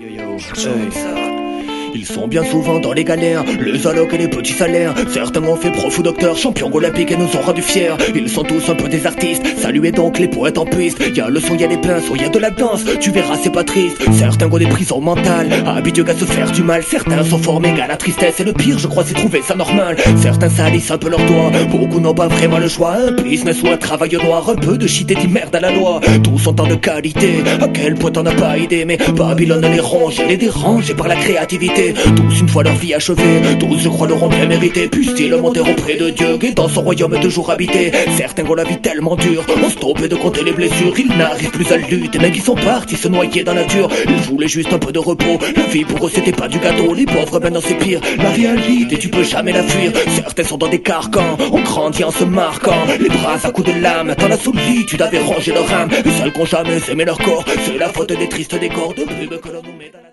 Yo yo, hey. Ils sont bien souvent dans les galères, les allocs et les petits salaires. Certains ont fait prof ou docteur, champion olympique et nous ont rendus fiers. Ils sont tous un peu des artistes, saluez donc les poètes en piste. Y'a le son, y'a les pinceaux, y'a de la danse, tu verras c'est pas triste. Certains ont des prisons mentales, habitués à se faire du mal. Certains sont formés à la tristesse et le pire je crois c'est trouver ça normal. Certains salissent un peu leurs doigts, beaucoup n'ont pas vraiment le choix. Un business ou un travail noir, un peu de shit et merde à la loi. Tous sont tant de qualité, à quel point t'en as pas idée. Mais Babylone les ronge, les dérange par la créativité. Tous une fois leur vie achevée, tous je crois l'auront bien mérité. Puissent-ils monter auprès de Dieu et dans son royaume de jour habité. Certains ont la vie tellement dure, ont stoppé de compter les blessures. Ils n'arrivent plus à lutter, mais ils sont partis se noyer dans la nature. Ils voulaient juste un peu de repos, la vie pour eux c'était pas du gâteau. Les pauvres maintenant c'est pire, la réalité tu peux jamais la fuir. Certains sont dans des carcans, on grandit en se marquant. Les bras à coups de lame, dans la solitude avait rangé leur âme. Les seuls qu'ont jamais aimé leur corps, c'est la faute des tristes décors de pub que l'on nous met dans la...